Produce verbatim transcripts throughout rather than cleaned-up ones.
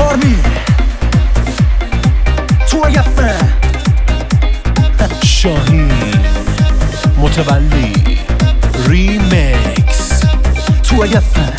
آرمی تو یفه شاهین متولی ریمیکس تو یفه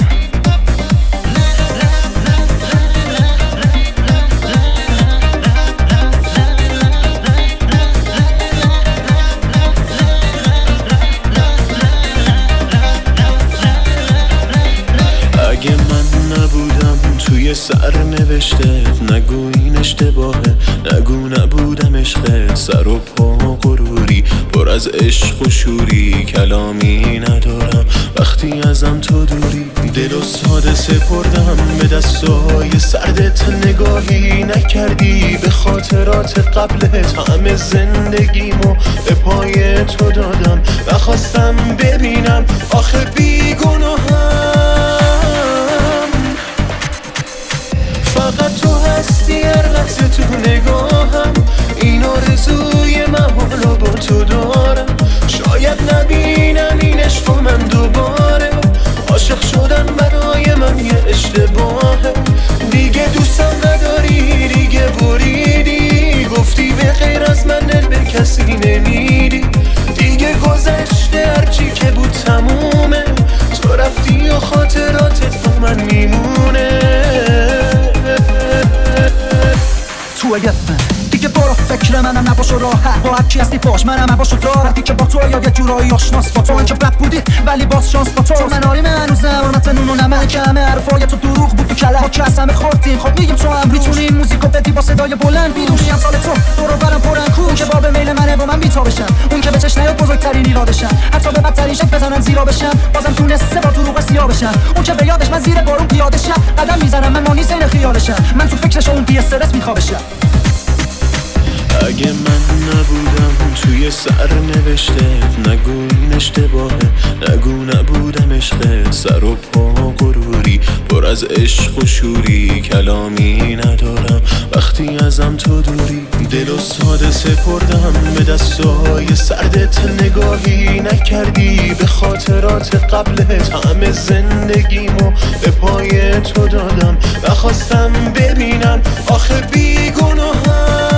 اگه من نبودم توی سر نوشته، نگو این اشتباهه، نگو نبودم عشقت. سر و پا غروری پر از عشق و شوری، کلامی ندارم وقتی ازم تو دوری. دل و ساده سپردم به دستای سردت، نگاهی نکردی به خاطرات قبلت. همه زندگیمو به پای تو دادم و خواستم ببینم آخه بیگناهم. فقط تو هستی هر لحظه تو نگاهم، این آرزوی محالو با تو دارم. شاید نبینم این عشق من دوباره، عاشق شدن برای من یه اشتباهه. دیگه دوستم نداری، دیگه بریدی، گفتی به غیر از من دل به کسی نمیدی. دیگه گذشته هرچی که بود تمومه، تو رفتی و خاطراتت با من میمونه. تو یفه دیگه برو فکر منم نباش و راحت، با هرکی هستی باش منم هواشو دارم. دیگه با تو یا یه جورایی آشناس با تو، این که بد بودی ولی باز شانس با تو. تو من آریم هنوز نمارمت نون و نمه که همه حرفای تو دروغ بود تو کله، ما که از همه خوردیم. خب میگیم تو هم میتونی این موزیکو بدی با صدای بلند، بیدونی هم سال تو دورو برم پرن کو. اون که باب میل منه و من بیتا بشم، اون که به چش نیاد بزرگترین ایرادشم، حتی به بدترین شک بزنن زیرا بشم، بازم تونسته با دروغ سیاه بشم. اون که به یادش من زیر بارون پیاده شم، قدم میزنم من مانی سین خیالشم، من تو فکرش اون بی استرس میخوابشم. اگه من نبودم توی سر نوشته، نگو این اشتباهه، نگو نبودم عشقت. سر و پا غروری پر از عشق و شوری، کلامی ندارم وقتی ازم تو دوری. دل و ساده سپردم به دستای سردت، نگاهی نکردی به خاطرات قبلت. همه زندگیمو به پای تو دادم و خواستم ببینم آخه بیگناهم.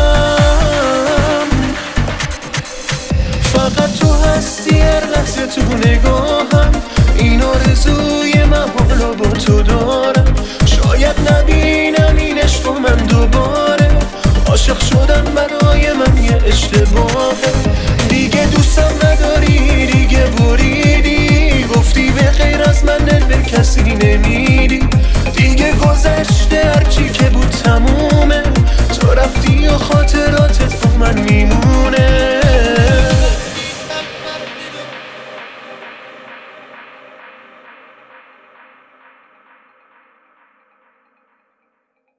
فقط تو هستی هر لحظه تو نگاهم، این آرزوی محالو با تو دارم. شاید نبینم این عشق من دوباره، عاشق شدن برای من یه اشتباهه. دیگه دوستم نداری، دیگه بریدی، گفتی به غیر از من دل به کسی